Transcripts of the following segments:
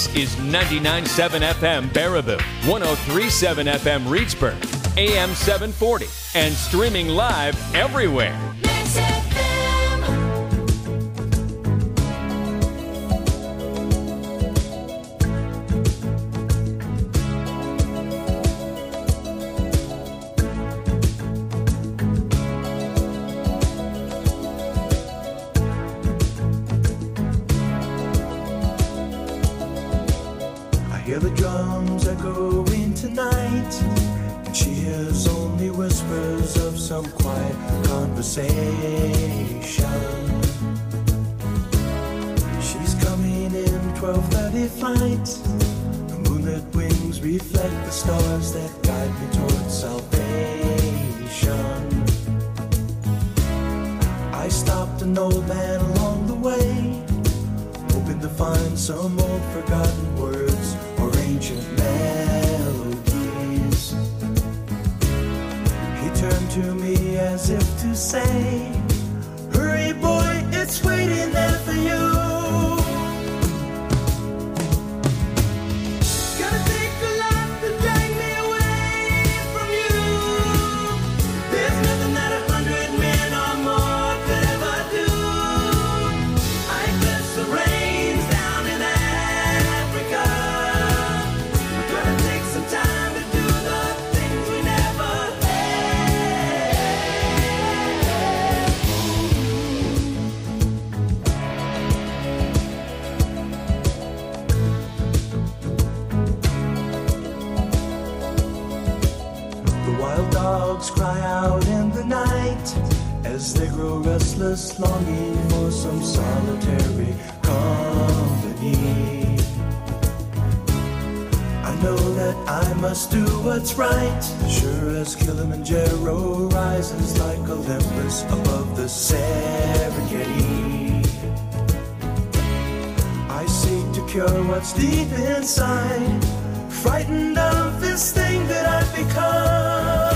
is 99.7 FM Baraboo, 103.7 FM Reedsburg, AM 740, and streaming live everywhere. Hear the drums echoing tonight, and she hears only whispers of some quiet conversation. She's coming in 12:30 flight. The moonlit wings reflect the stars that guide me towards salvation. I stopped an old man along the way, hoping to find some old forgotten words or ancient melodies. He turned to me as if to say, hurry boy, it's waiting there for you. Gonna take a lot to drag me away from you. There's nothing that 100 men or more could ever do. I bless the rains down in Africa. We're gonna take some time to do the things we never The wild dogs cry out in the night as they grow restless, longing for some solitary company. I know that I must do what's right, sure as Kilimanjaro rises like Olympus above the Serengeti. I seek to cure what's deep inside, frightened of this thing that I've become.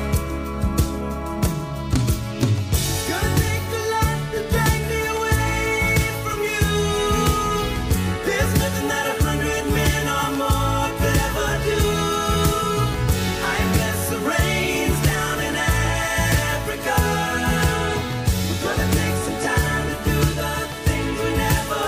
Gonna take a lot to drag me away from you. There's nothing that 100 men or more could ever do. I bless the rains down in Africa. We're gonna take some time to do the things we never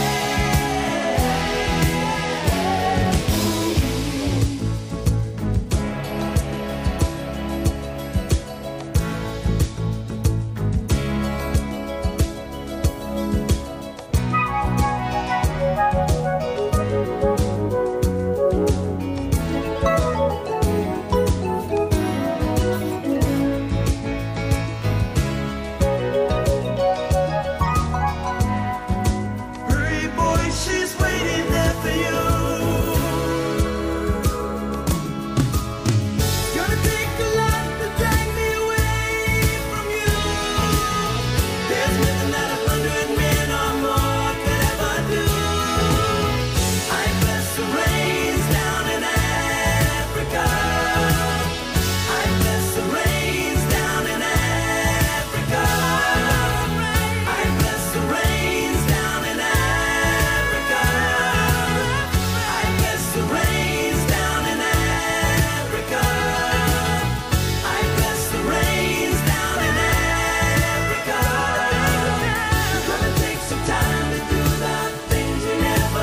Hurry, boy, she's waiting there for you. Gonna take a lot to drag me away from you. There's nothing that 100 men or more could ever do. I bless the rains down in Africa. I bless the rains down in Africa. I bless the rains down in Africa. I bless the rains down in Africa. I bless the rains down in Africa. We're gonna take some time to do the things we never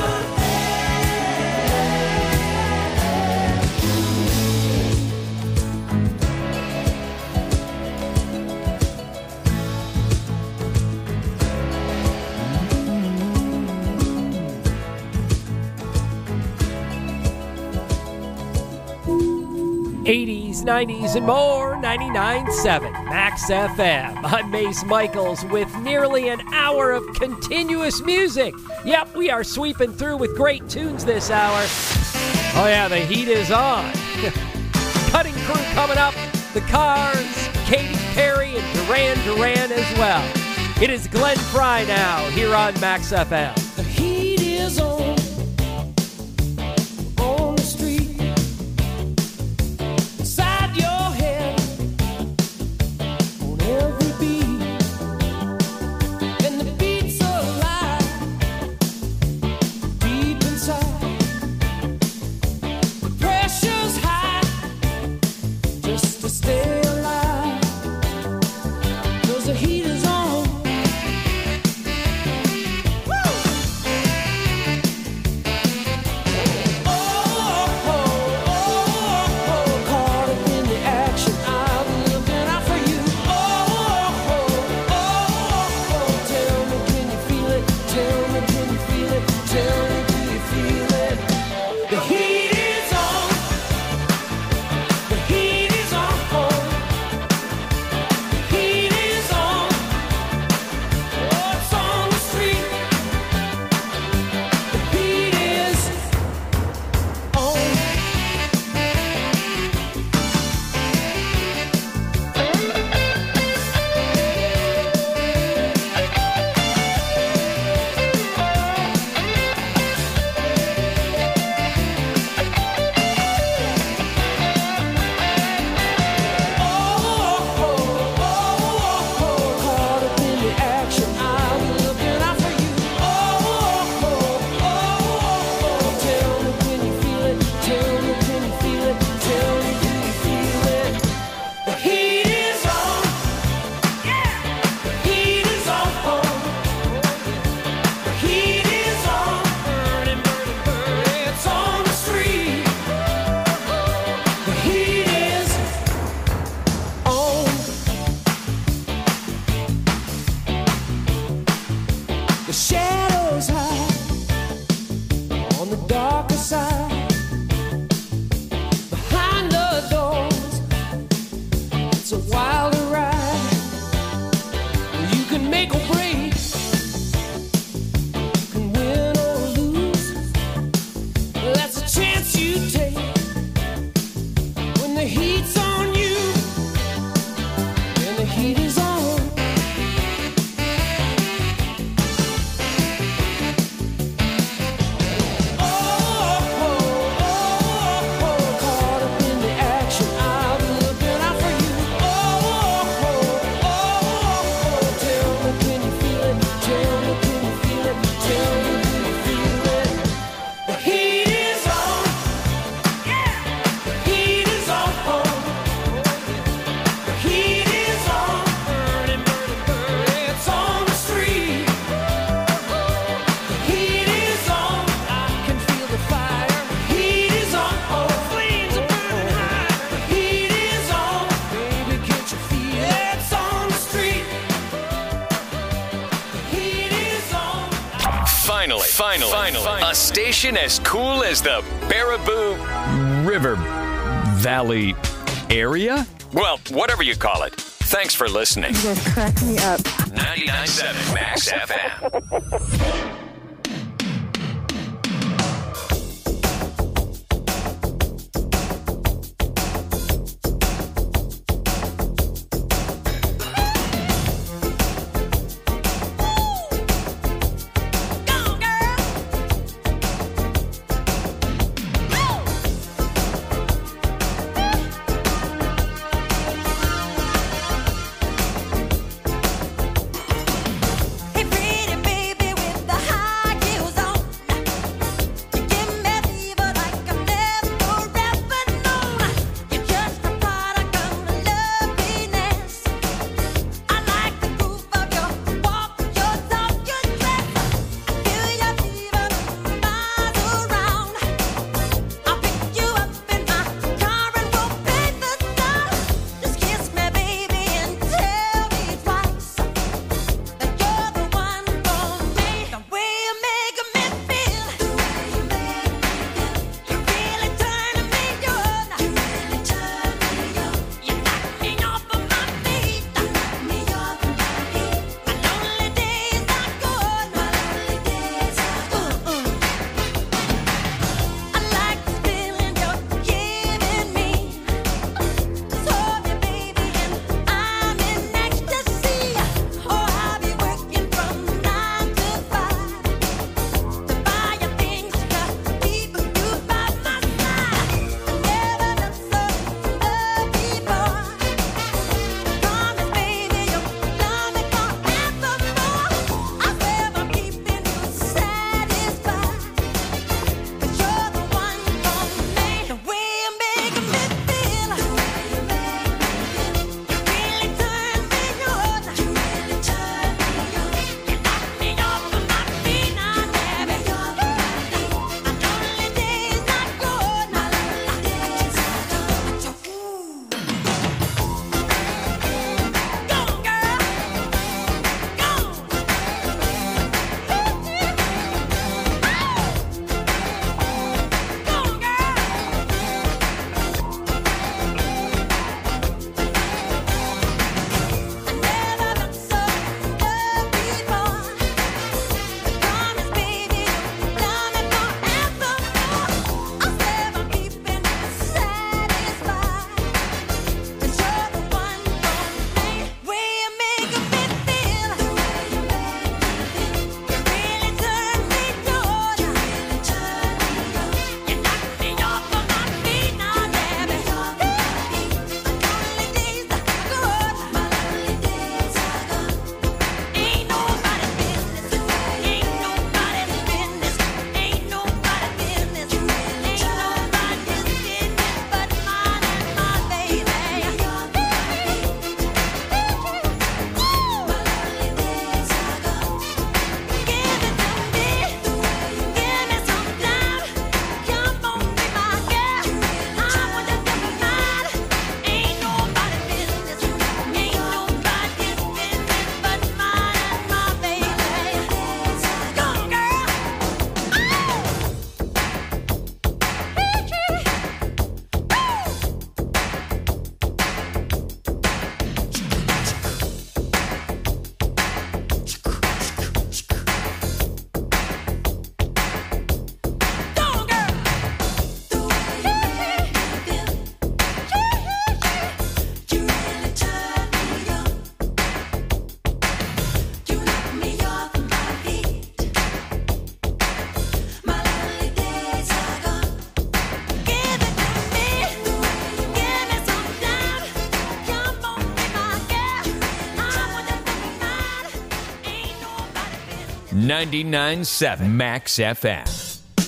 '80s, '90s, and more. 99.7 Max FM. I'm Mace Michaels with nearly an hour of continuous music. Yep, we are sweeping through with great tunes this hour. Oh yeah, the heat is on. Cutting Crew coming up. The Cars, Katy Perry, and Duran Duran as well. It is Glenn Frey now here on Max FM. The heat is on the street, inside your head, on every beat, and the beat's alive, deep inside. make or break. Can win or lose. That's a chance you take. When the heat's on you, and the heat is on. Caught up in the action, I'll be looking out for you. Tell me, can you feel it? Tell me, can you feel it? Tell me, can you feel it? The heat is on. Yeah. The heat is on. The heat is on. Burning, burning, burning. It's on the street. The heat is on. I can feel the fire. The heat is on. Oh, flames are burning high. The heat is on. Baby, can't you feel it? It's on the street. The heat is on. Finally, a station as cool as the Baraboo River Valley area? Well, whatever you call it. Thanks for listening. You guys crack me up. 99.7 Max FM. Hey, pretty baby with the high 99.7 Max FM.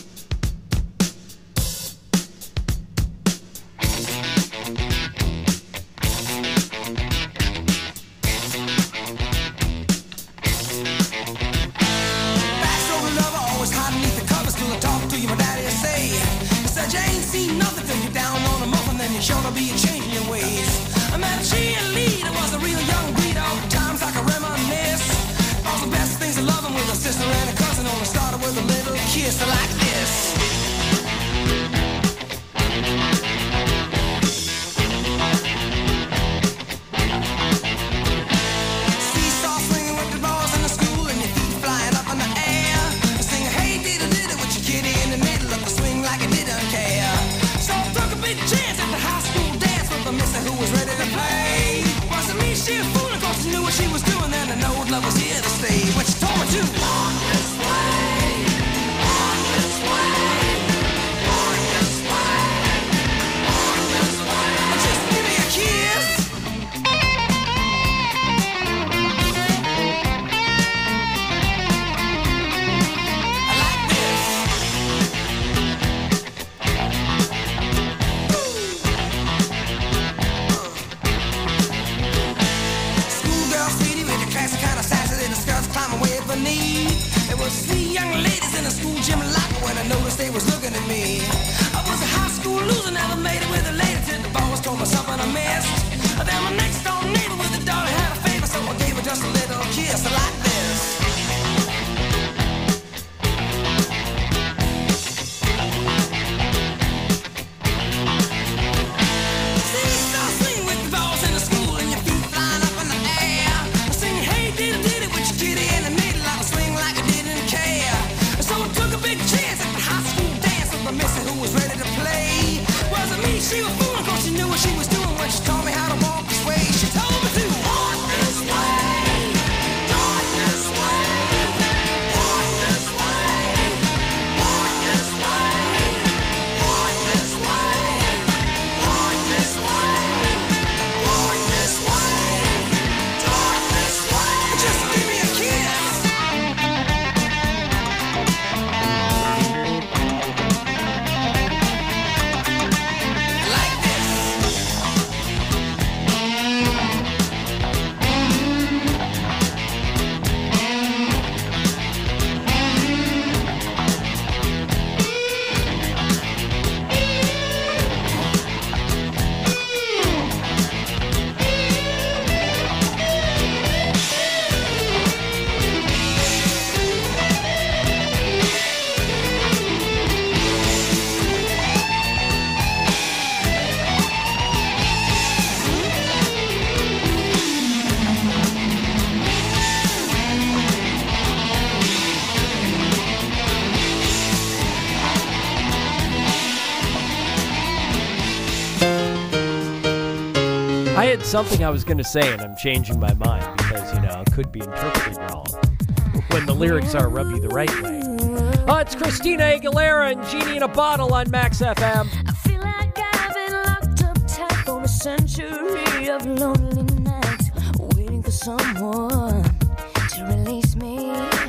I had something I was going to say, and I'm changing my mind because, it could be interpreted wrong when the lyrics are rub you the right way. It's Christina Aguilera and Genie in a Bottle on Max FM. I feel like I've been locked up tight for a century of lonely nights, waiting for someone to release me.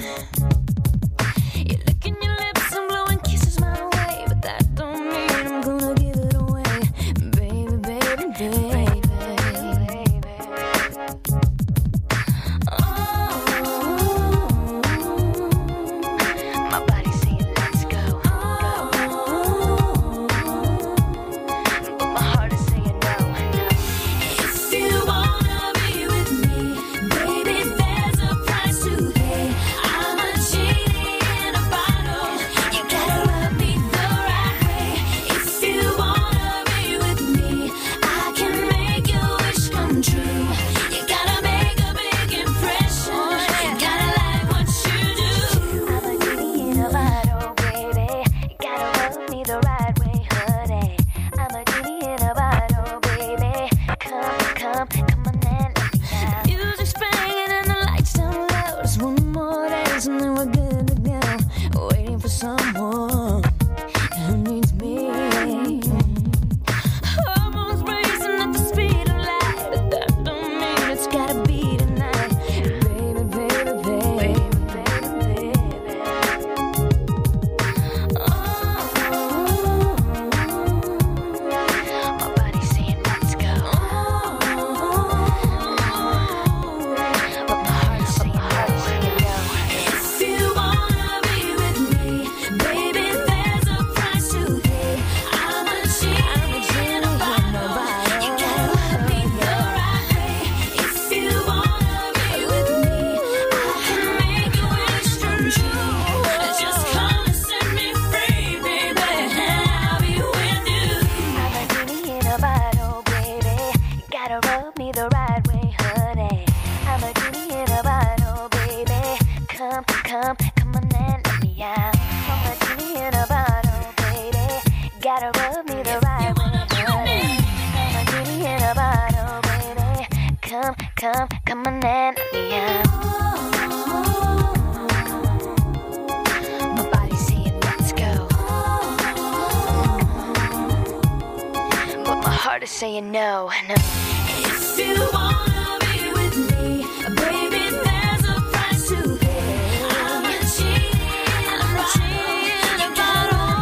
You're licking your lips and blowing kisses my way, but that don't mean I'm gonna give it away, baby, baby, baby. If you wanna be with me, baby, come on and let me out. I'm a genie in a bottle, baby. Gotta rub me the right way. I'm a genie in a bottle, baby. Come on and let me out. My body's saying let's go, but my heart is saying no. If you wanna be with me, baby, there's a price to pay. I'm a genie in a bottle.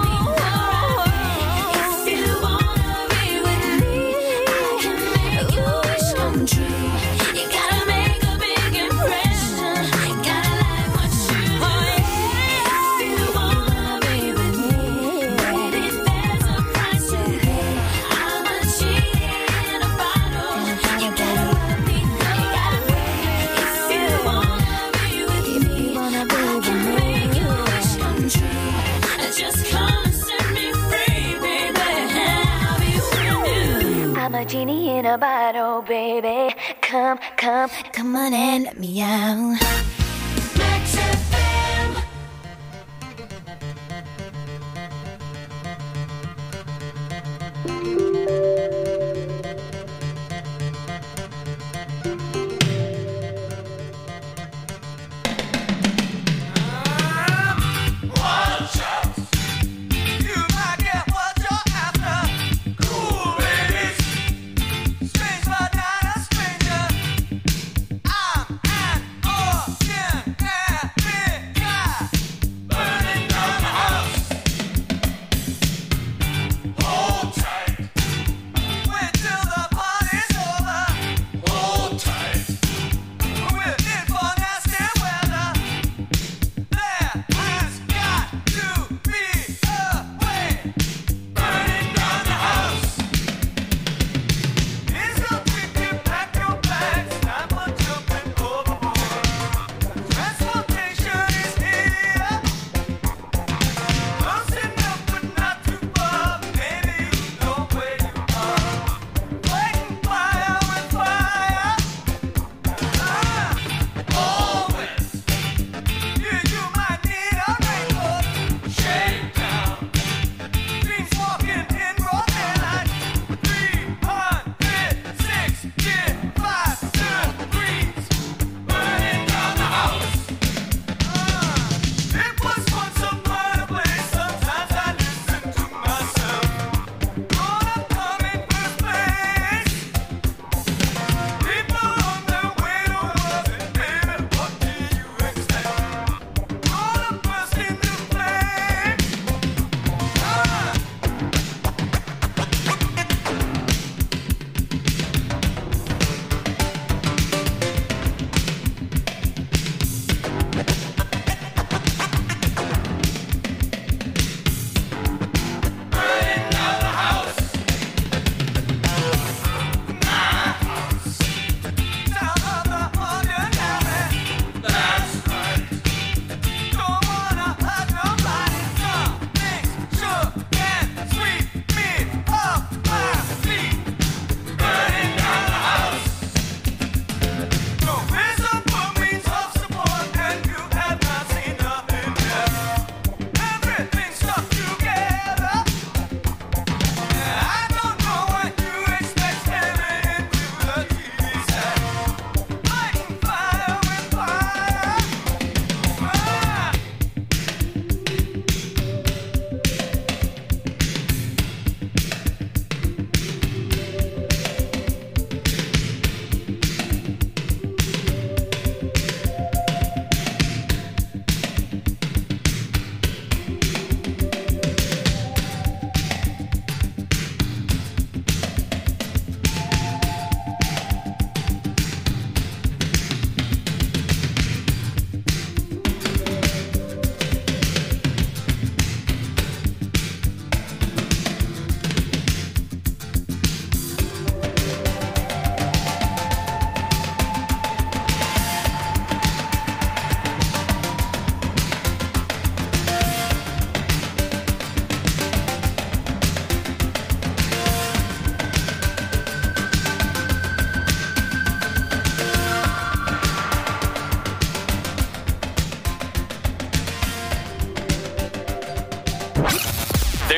If you wanna be with me, I can make your wish come true. You gotta make a big impression. Gotta like what you do. If you wanna be with me, baby, there's a price to pay. I'm a genie in a bottle. You gotta let me know. If you wanna be with me, I can make your wish come true. Just come and set me free, baby. I'll be with you. I'm a genie in a bottle, baby. Come on and let me out. Max FM. You might get what you're after. Cool ladies, strange but not a stranger. I'm an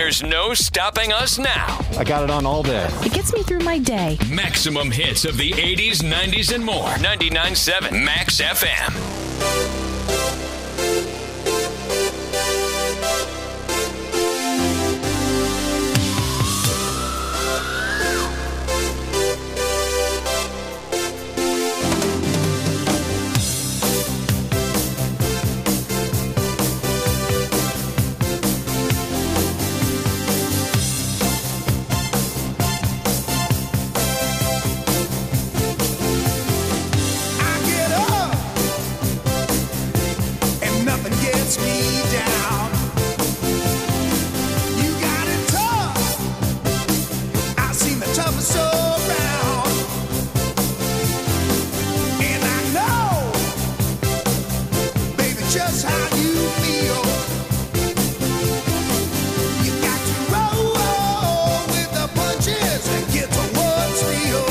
There's no stopping us now. I got it on all day. It gets me through my day. Maximum hits of the 80s, 90s, and more. 99.7 Max FM. I get up and nothing gets me down. You got it tough. I've seen the toughest around, and I know, baby, just how you feel. You got to roll with the punches and get to what's real.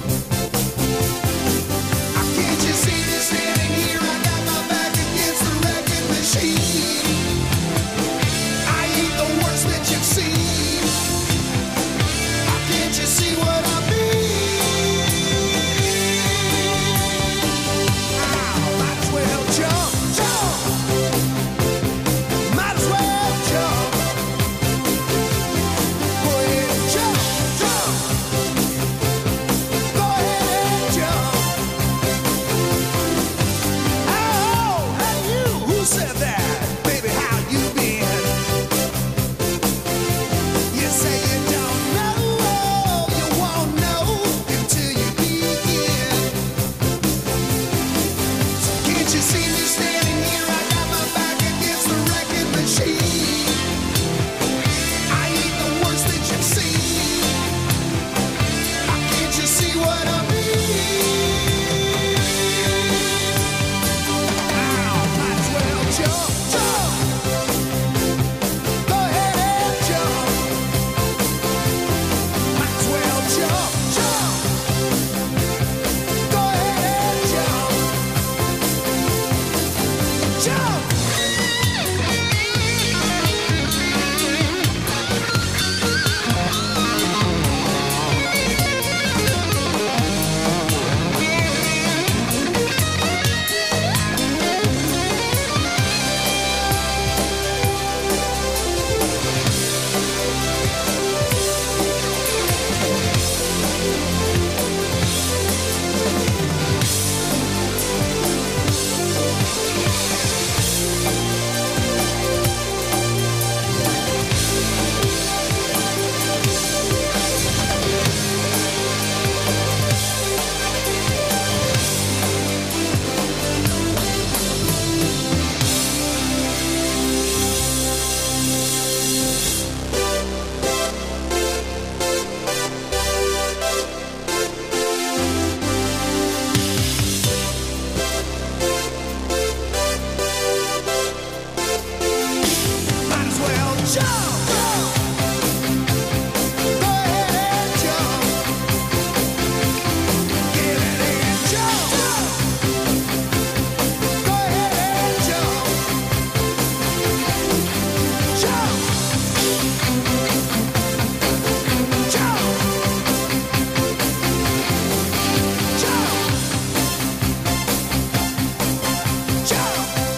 Can't you see me standing here? I got my back against the wrecking machine. I ain't the worst that you've seen. Can't you see what I mean? Might as well jump, jump. Might as well jump. Go ahead and jump, jump. Go ahead and jump. Oh, hey you, who said that? Baby, how you been? You say you don't know, you won't know until you begin. So can't you see me standing here? I got my back against the wrecking machine. I ain't the worst that you've seen. Can't you see what I mean? Might as well jump, jump. Go ahead and jump. Might as well jump, jump. Go ahead and jump. Jump. Might as well jump. Go ahead and jump. Get it and jump. Go ahead and jump. Jump. Jump. Jump. Jump.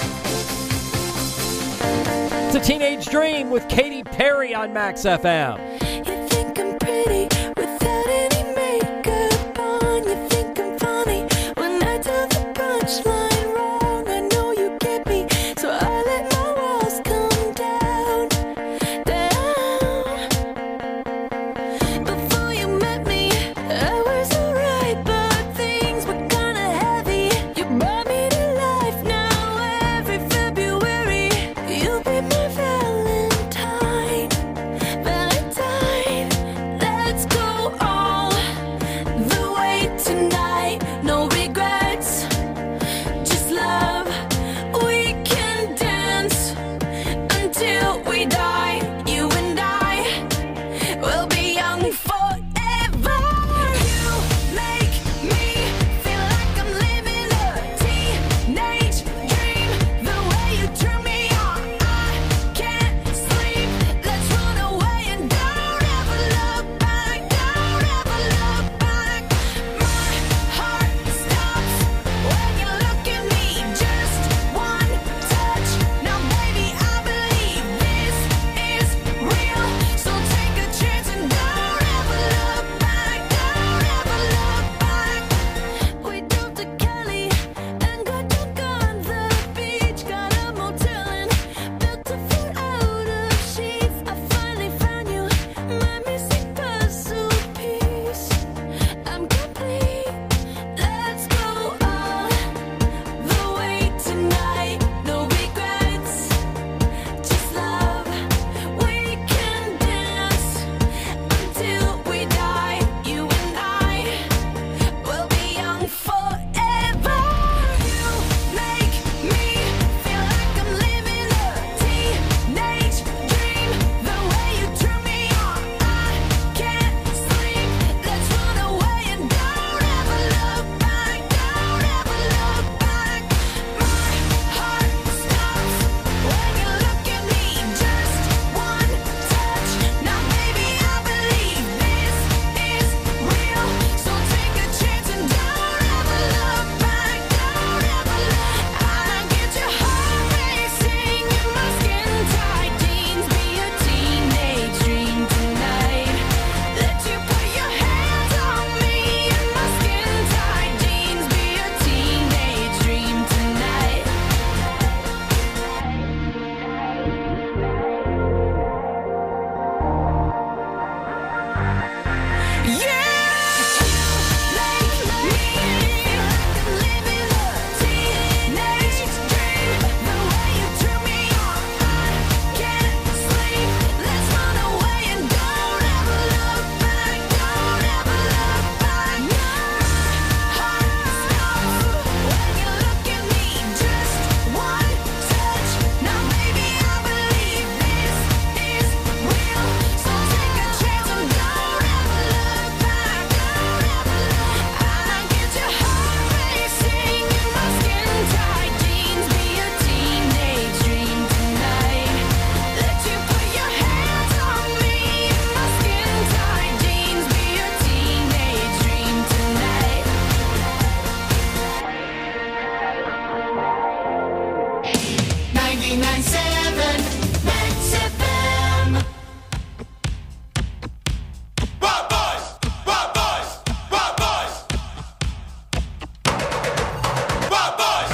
It's a Teenage Dream with Katy Perry on Max FM. You think I'm pretty without any makeup on. You think I'm funny when I tell the punchline wrong. I know you get me, so I let my walls come down, down. Before you met me, I was alright, but things were kinda heavy. You brought me to life now. Every February, you'll be my Valentine, Valentine. 99.7 Max FM. Wild boys, wild boys, wild boys, wild boys.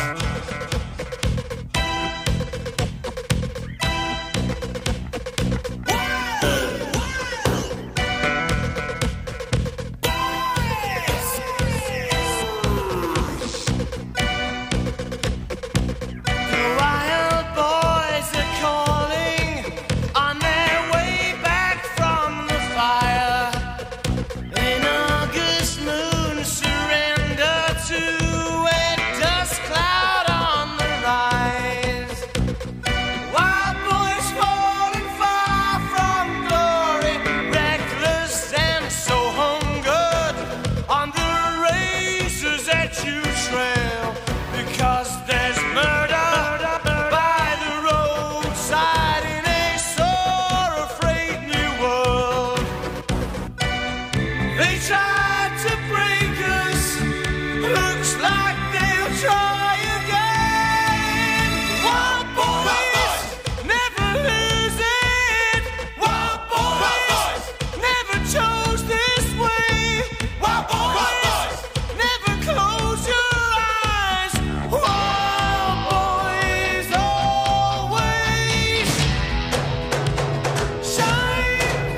Wild boys are calling on their way back from the fire. An August moon surrender to a dust cloud on the rise. Wild boys falling far from glory, reckless and so hungered on the races that you trail. Because there's murder by the roadside in a sore afraid new world. They tried to break us, looks like they'll try again. Wild boys never lose it. Wild boys never chose this way. Wild boys never close your eyes. Wild boys always shine.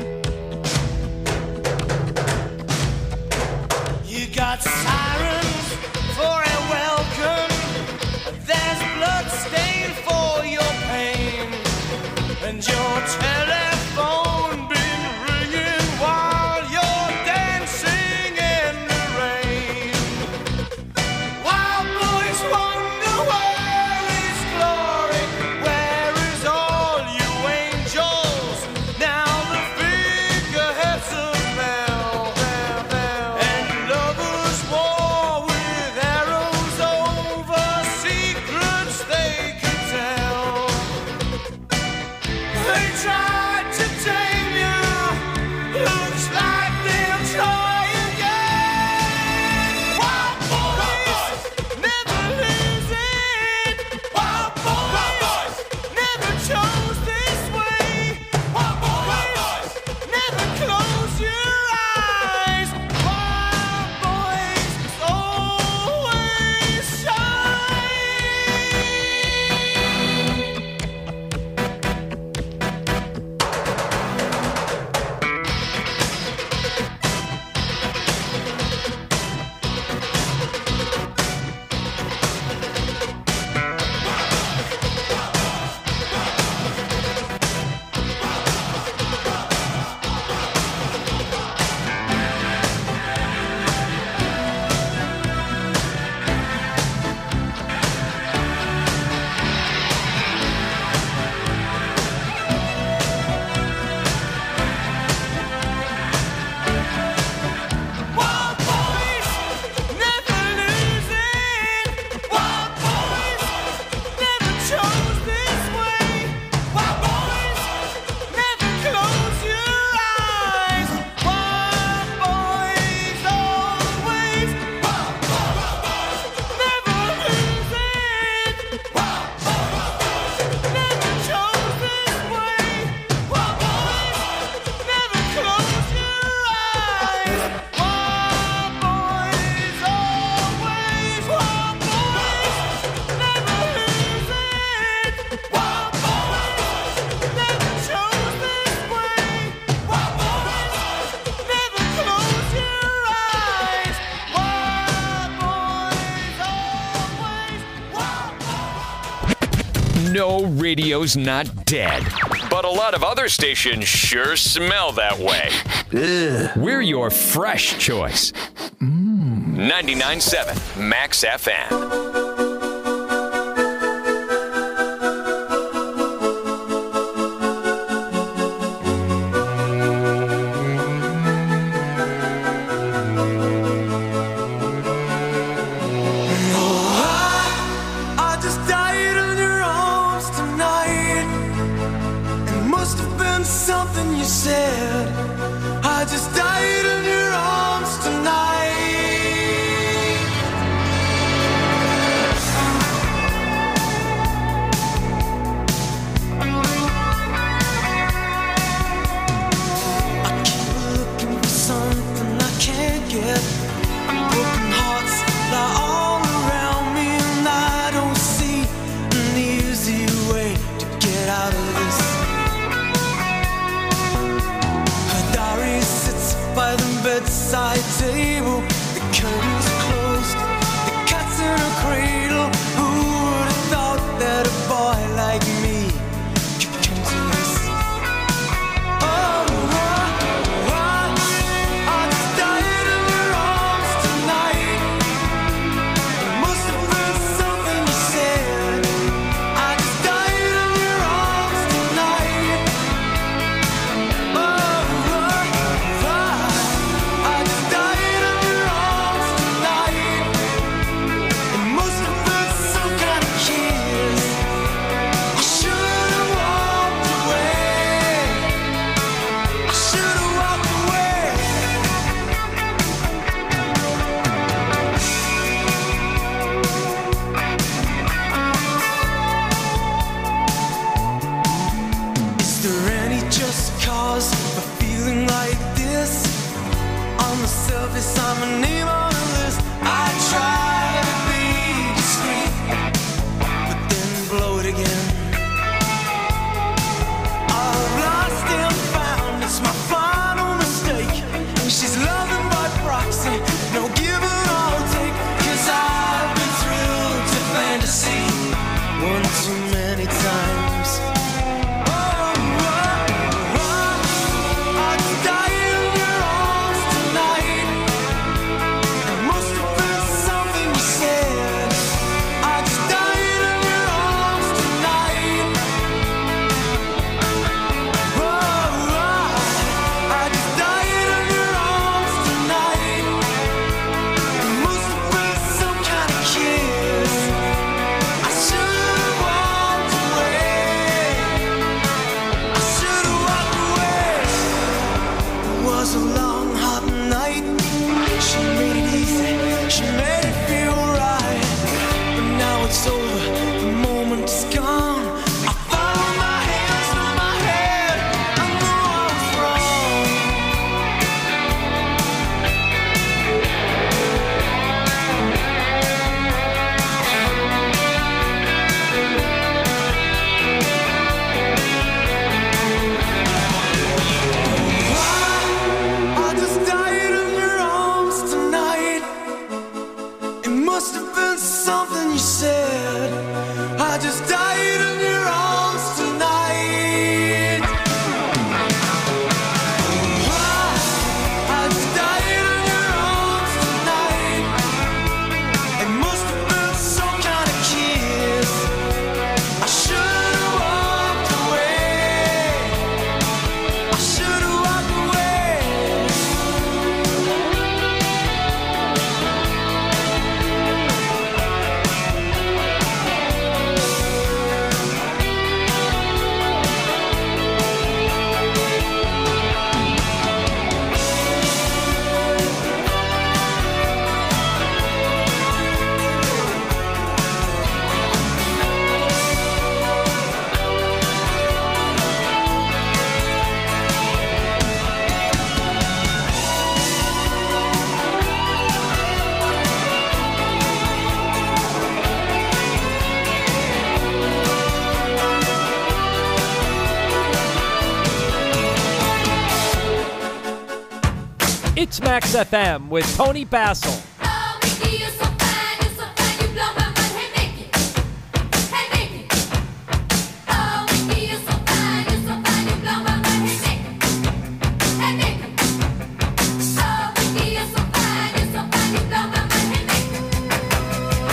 You got sirens for a welcome. There's blood stain for your pain. And your telephone been ringing while you're dancing in the rain. Wild boys wonder where is glory, where is all you angels? Now the figureheads have fell, and lovers war with arrows over secrets they could tell. They tried to tame you, looks like they'll try again. Wild boys never lose it. Wild boys never chose this way. Wild boys never close your eyes. Wild boys always shine. Wild boys never lose it. Wild boys never chose this way. Wild boys never close your eyes. Wild boys always. Wild boys never lose it. Wild boys never chose this way. Wild boys never close your eyes. Wild boys always. Wild boys never lose it. Wild boys never chose this way. Wild boys never close your eyes. Wild boys always. Wild boys. No, radio's not dead. But a lot of other stations sure smell that way. We're your fresh choice. 99.7 Max FM. I just died in your arms tonight. It must have been something you said. I just died in your arms tonight. it's over, the moment is gone. I follow my hands through my head. I know I was wrong. I just died in your arms tonight. It must have been something you said. I just died in your arms tonight. I just died in your arms tonight. It must have been some kind of kiss. I should have walked away. I should have walked away. It's Max FM with Tony Basil. Oh, Mickey, you're so fine, you blow my mind. Hey, Mickey, oh, Mickey, you're so fine, you blow my mind. Hey, Mickey, oh, Mickey, you're so fine, you blow my mind. Hey, Mickey.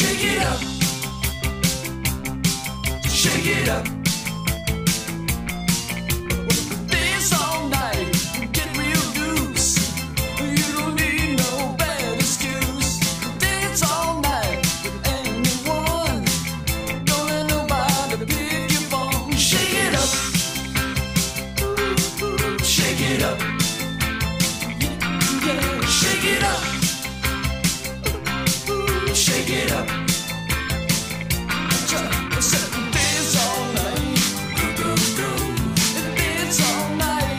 Shake it up. Shake it up. Dance all night, get real loose. You don't need no bad excuse. Dance all night with anyone. Don't let nobody pick your bone. Shake it up. Shake it up. Yeah, shake it up. Shake it up. Dance all night. Dance all night.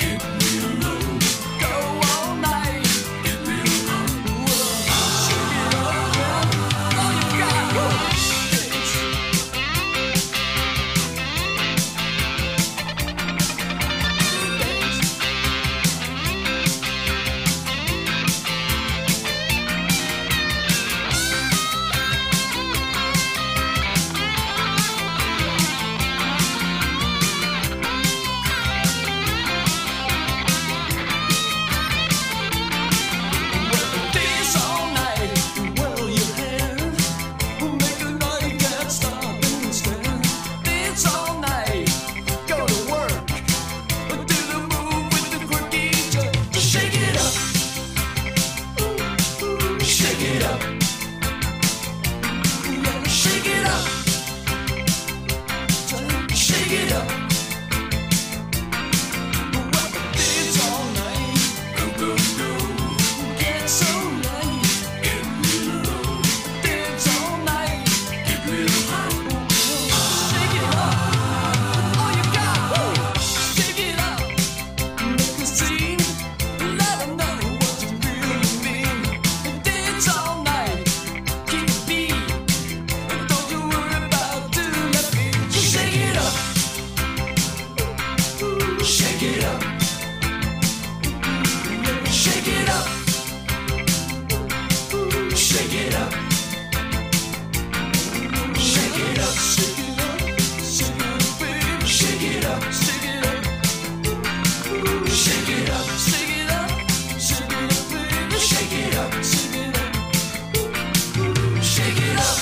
Go all night. Shake it up, yeah. All you got. Dance all night, whirl your hair. Make a night that stop and stare. Dance all night, go to work. Do the move with the quirky jerk. Shake it up. Shake it up. Yeah, shake it up. Shake it up. Dance all night. Get so nice. Dance all night. Shake it up. All you got. Shake it up. Make a scene. Let 'em know what you really mean. Dance all night. Keep the beat. Don't you worry about doing that beat. Shake it up. Shake it up. Shake it up. Shake it up. Shake it up. Shake it up. Shake it up, baby. Shake it up. Shake it up. Shake it up. Shake it up. Shake it up, baby. Shake it up. Shake it up. Shake it up.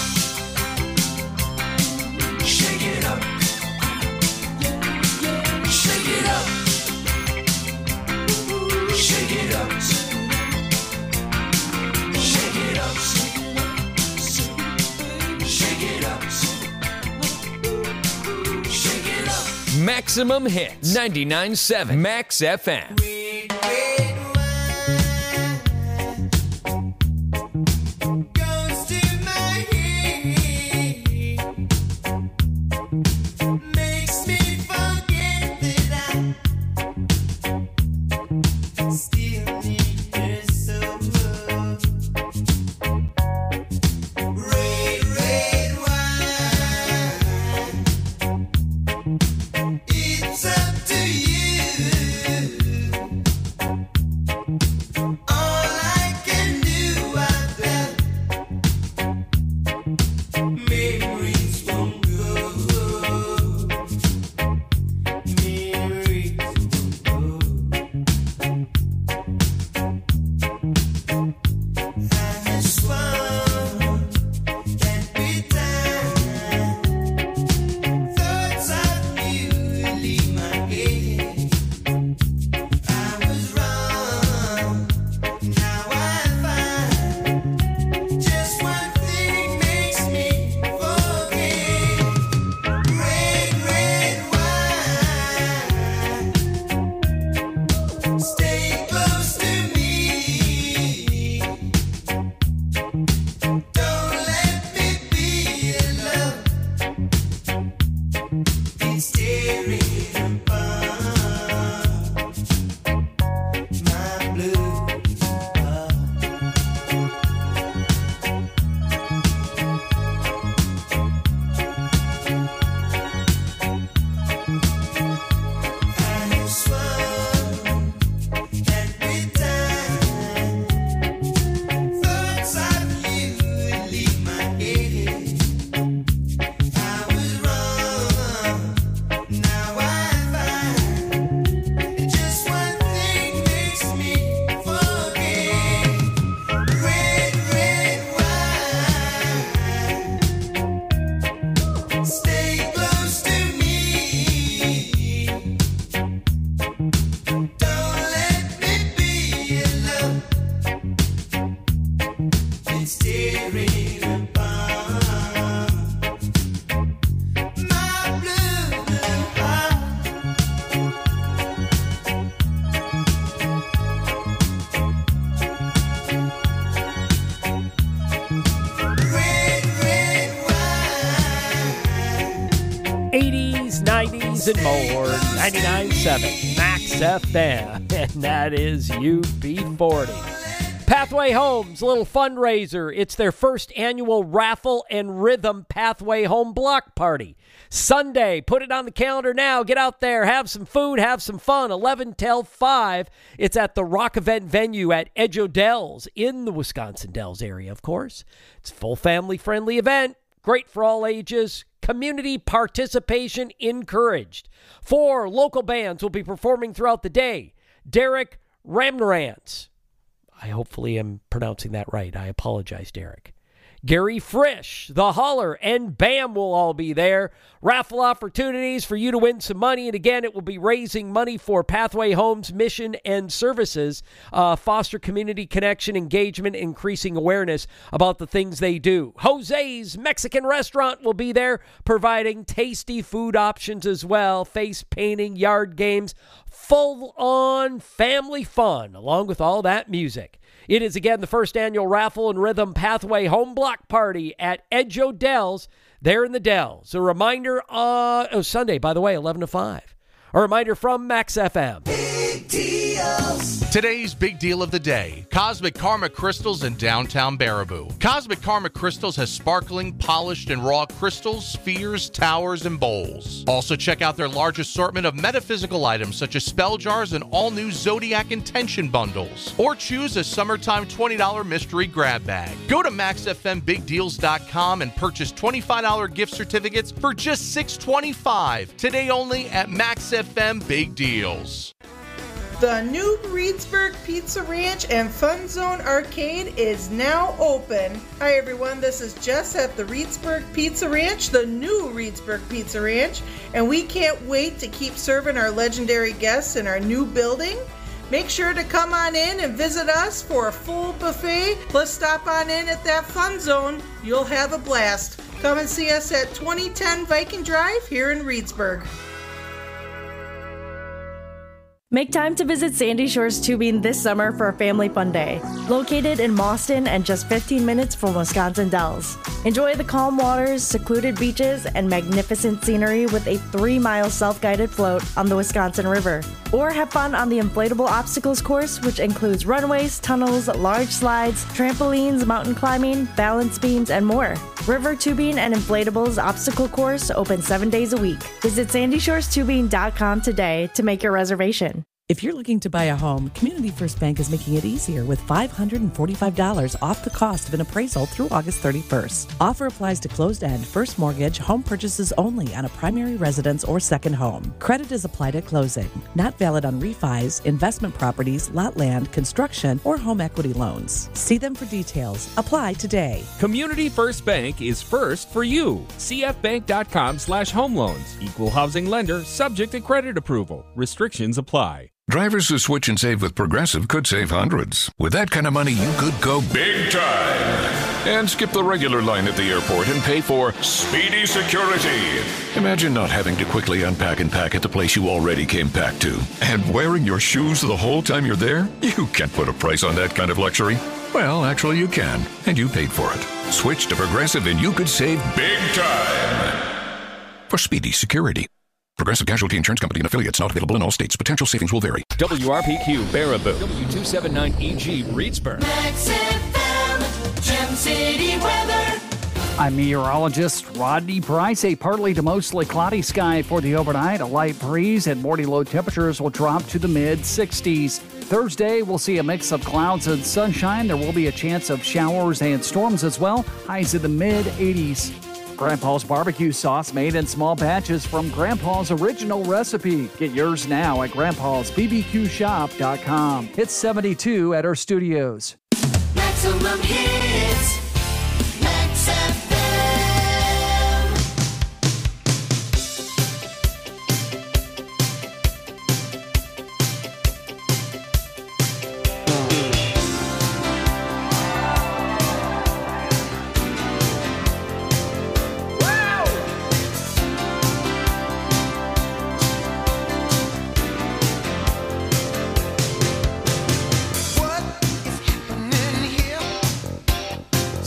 Shake it up. Yeah, yeah. Shake it up. Shake it up. Shake it up. Shake it up. Shake it up. Maximum Hits 99.7 Max FM. Goes to my head, makes me forget that I still need her so. Red, red wine, it's up to you. tunes and more. 99.7 Max FM, and that is UB40. Pathway Homes, a little fundraiser. It's their first annual raffle and rhythm Pathway Home Block Party. Sunday, put it on the calendar now. Get out there, have some food, have some fun. 11 till 5. It's at the Rock Event venue at Edge Dells in the Wisconsin Dells area, of course. It's a full family-friendly event. Great for all ages. Community participation encouraged. 4 local bands will be performing throughout the day. Derek Ramnarans. I hopefully am pronouncing that right. I apologize, Derek. Gary Frisch, The Holler, and BAM will all be there. Raffle opportunities for you to win some money. And again, it will be raising money for Pathway Homes mission and services, foster community connection, engagement, increasing awareness about the things they do. Jose's Mexican Restaurant will be there, providing tasty food options as well. Face painting, yard games, full-on family fun, along with all that music. It is, again, the first annual Raffle and Rhythm Pathway Home Block Party at Edge Dells, there in the Dells. A reminder, Sunday, by the way, 11 to 5. A reminder from Max FM. Big deals. Today's big deal of the day, Cosmic Karma Crystals in downtown Baraboo. Cosmic Karma Crystals has sparkling, polished, and raw crystals, spheres, towers, and bowls. Also check out their large assortment of metaphysical items such as spell jars and all-new Zodiac Intention bundles. Or choose a summertime $20 mystery grab bag. Go to MaxFMBigDeals.com and purchase $25 gift certificates for just $6.25. Today only at Max FM Big Deals. The new Reedsburg Pizza Ranch and Fun Zone Arcade is now open. Hi everyone, this is Jess at the Reedsburg Pizza Ranch, the new Reedsburg Pizza Ranch, and we can't wait to keep serving our legendary guests in our new building. Make sure to come on in and visit us for a full buffet, plus stop on in at that Fun Zone. You'll have a blast. Come and see us at 2010 Viking Drive here in Reedsburg. Make time to visit Sandy Shores Tubing this summer for a family fun day. Located in Mauston and just 15 minutes from Wisconsin Dells. Enjoy the calm waters, secluded beaches, and magnificent scenery with a 3-mile self-guided float on the Wisconsin River. Or have fun on the inflatable obstacles course, which includes runways, tunnels, large slides, trampolines, mountain climbing, balance beams, and more. River Tubing and Inflatables Obstacle Course open 7 days a week. Visit SandyShoresTubing.com today to make your reservation. If you're looking to buy a home, Community First Bank is making it easier with $545 off the cost of an appraisal through August 31st. Offer applies to closed-end, first mortgage, home purchases only on a primary residence or second home. Credit is applied at closing. Not valid on refis, investment properties, lot land, construction, or home equity loans. See them for details. Apply today. Community First Bank is first for you. CFBank.com/home loans. Equal housing lender, subject to credit approval. Restrictions apply. Drivers who switch and save with Progressive could save hundreds. With that kind of money, you could go big time and skip the regular line at the airport and pay for Speedy Security. Imagine not having to quickly unpack and pack at the place you already came packed to. And wearing your shoes the whole time you're there? You can't put a price on that kind of luxury. Well, actually you can, and you paid for it. Switch to Progressive and you could save big time for Speedy Security. Progressive Casualty Insurance Company and affiliates, not available in all states. Potential savings will vary. WRPQ Baraboo. W279EG Reedsburg. Max FM, Gem City weather. I'm meteorologist Rodney Price. A partly to mostly cloudy sky for the overnight. A light breeze and morning low temperatures will drop to the mid-60s. Thursday, we'll see a mix of clouds and sunshine. There will be a chance of showers and storms as well. Highs in the mid-80s. Grandpa's barbecue sauce made in small batches from Grandpa's original recipe. Get yours now at grandpa'sbbqshop.com. It's 72 at our studios. Maximum hits. Max FM. What is happening here?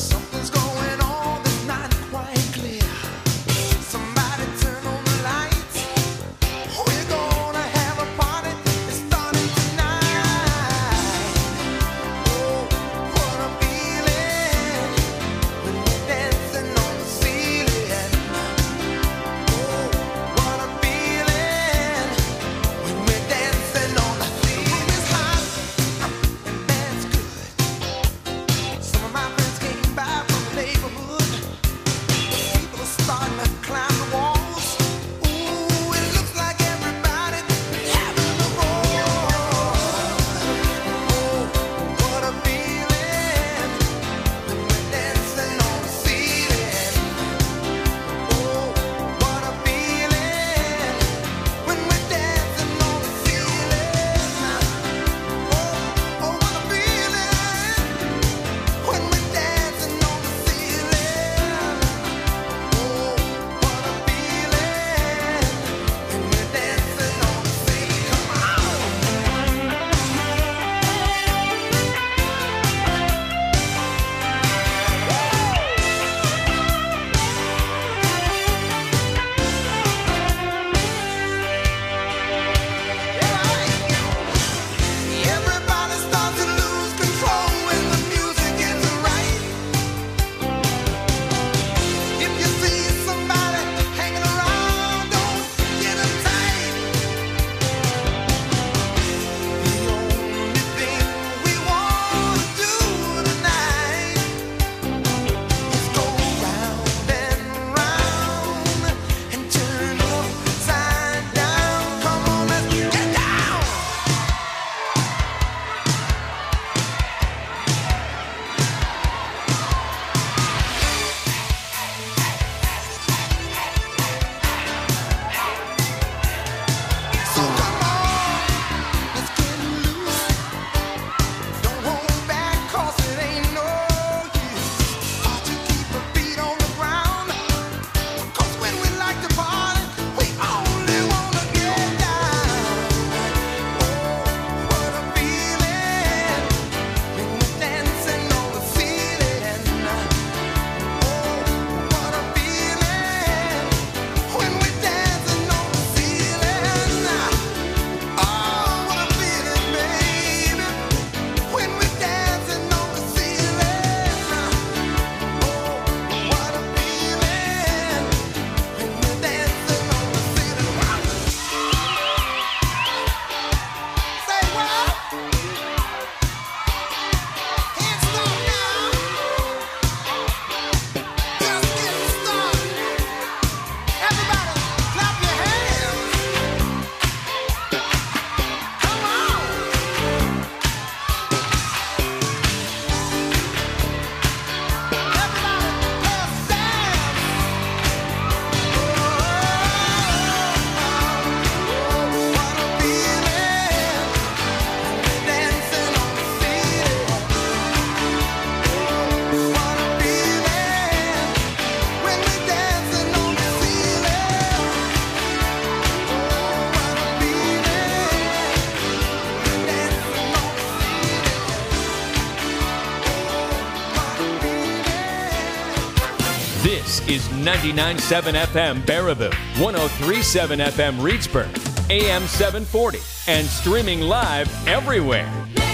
is 99.7 FM Baraboo, 103.7 FM Reedsburg, AM 740, and streaming live everywhere.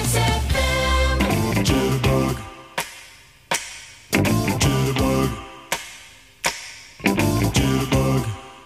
Jitterbug. Jitterbug. Jitterbug.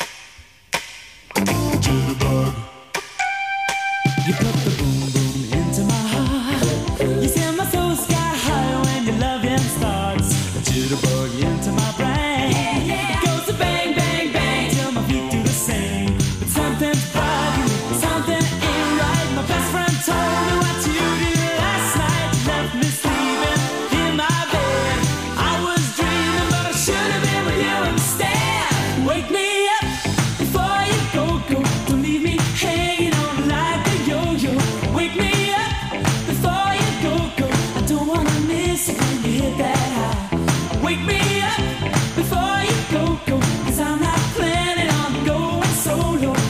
Jitterbug. You put the boom boom into my heart. You send my soul sky high when your loving starts. A jitterbug into my brain. It goes to bang bang bang till my feet do the same. But something's bugging, something ain't right. My best friend told me what you did last night. You left me sleeping in my bed. I was dreaming, but I should have been with you instead. Wake me up before you go. Don't leave me hanging on like a yo-yo. Wake me up before you go. I don't wanna miss it when you hit that high. Wake me up before you go.